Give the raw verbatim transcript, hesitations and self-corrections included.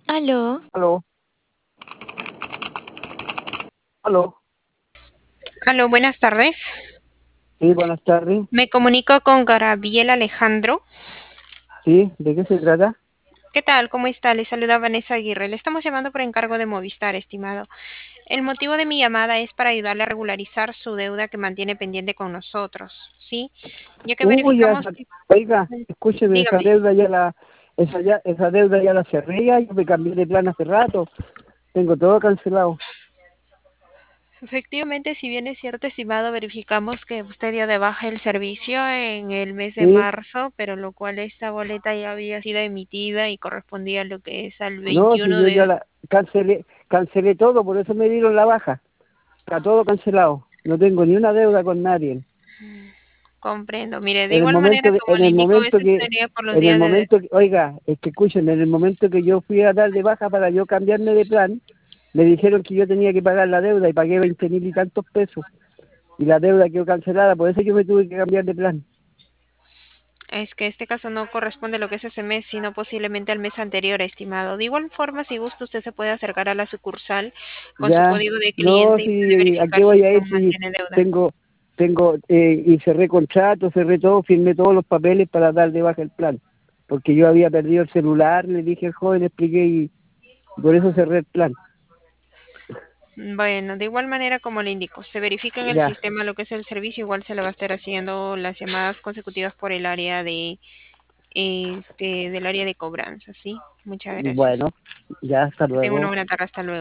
Aló, Aló, aló. aló, buenas tardes. Sí, buenas tardes. Me comunico con Gabriel Alejandro. Sí, ¿de qué se trata? ¿Qué tal? ¿Cómo está? Le saluda Vanessa Aguirre. Le estamos llamando por encargo de Movistar, estimado. El motivo de mi llamada es para ayudarle a regularizar su deuda que mantiene pendiente con nosotros, ¿sí? Ya que Uy, ya, verificamos esa- que... oiga, escúcheme, esa Dígame. deuda ya la, esa ya, esa deuda ya la cerré ya, yo me cambié de plan hace rato, tengo todo cancelado. Efectivamente, si bien es cierto, estimado, verificamos que usted dio de baja el servicio en el mes de Sí, marzo, pero lo cual esta boleta ya había sido emitida y correspondía a lo que es al no, si veintiuno yo ya de... la cancelé, cancelé todo, por eso me dieron la baja. Está todo cancelado, no tengo ni una deuda con nadie. Comprendo. Mire, de En el igual manera, momento, que- como en le el indico, momento eso que, sería por los en el días de... momento que, oiga, es que escuchen, en el momento que yo fui a dar de baja para yo cambiarme de plan, me dijeron que yo tenía que pagar la deuda y pagué veinte mil y tantos pesos. Y la deuda quedó cancelada, por eso yo me tuve que cambiar de plan. Es que este caso no corresponde a lo que es ese mes, sino posiblemente al mes anterior, estimado. De igual forma, si gusta, usted se puede acercar a la sucursal con su Ya, código de no, cliente y puede si, ¿a qué verificar si voy a usted ir aún si mantiene deuda. tengo, tengo, eh, y cerré contrato, cerré todo, firmé todos los papeles para dar de baja el plan? Porque yo había perdido el celular, le dije al joven, le expliqué y por eso cerré el plan. Bueno, de igual manera, como le indico, se verifica en el Ya, sistema lo que es el servicio, igual se le va a estar haciendo las llamadas consecutivas por el área de, este, del área de cobranza, ¿sí? Muchas gracias. bueno, ya, hasta Que tenga una luego. buena tarde, hasta luego.